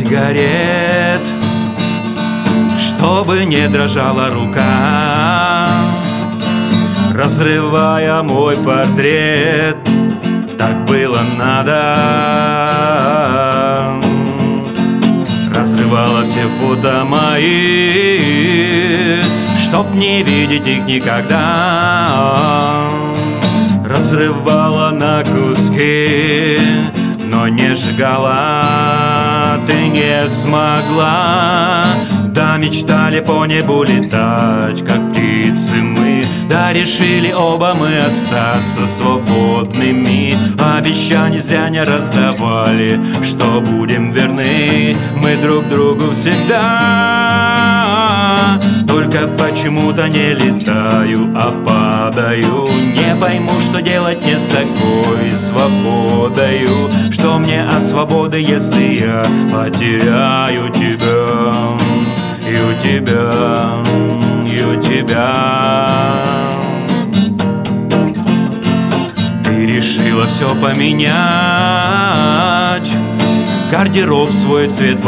сигарет, чтобы не дрожала рука, разрывая мой портрет. Так было надо. Разрывала все фото мои, чтоб не видеть их никогда. Разрывала на куски, но не сжигала. Ты не смогла. Да, мечтали по небу летать, как птицы мы. Да, решили оба мы остаться свободными. Обещаний зря не раздавали, что будем верны мы друг другу всегда. Только почему-то не летаю, а падаю. Не пойму, что делать мне с такой свободою. Что мне от свободы, если я потеряю тебя? И у тебя, и у тебя. Ты решила все поменять, гардероб свой, цвет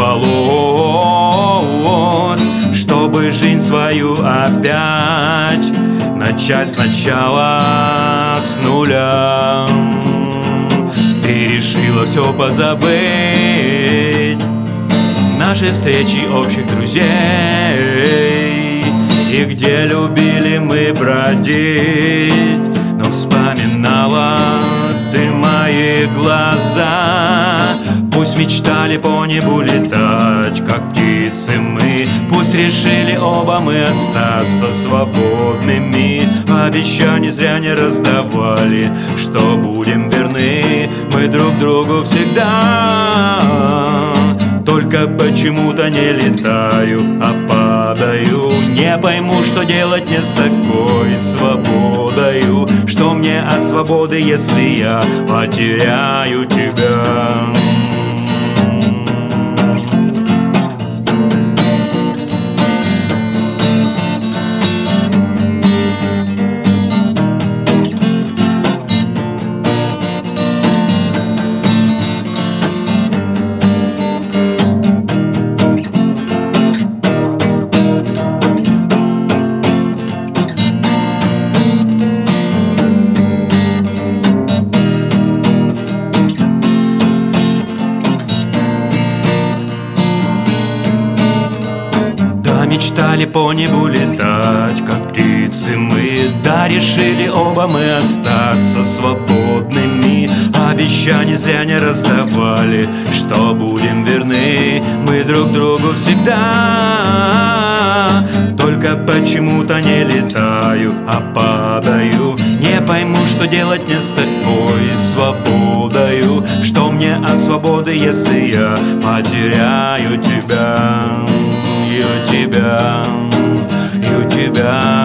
волос, чтобы жизнь свою опять начать сначала с нуля. Ты решила все позабыть, наши встречи общих друзей, и где любили мы бродить. Но вспоминала ты мои глаза. Пусть мечтали по небу летать, как птицы мы. Пусть решили оба мы остаться свободными. Обещаний зря не раздавали, что будем верны мы друг другу всегда. Только почему-то не летаю, а падаю. Не пойму, что делать мне с такой свободою. Что мне от свободы, если я потеряю тебя? Мечтали по небу летать, как птицы мы. Да, решили оба мы остаться свободными. Обещаний зря не раздавали, что будем верны мы друг другу всегда. Только почему-то не летаю, а падаю. Не пойму, что делать мне с такой свободою. Что мне от свободы, если я потеряю тебя? И у тебя, и у тебя.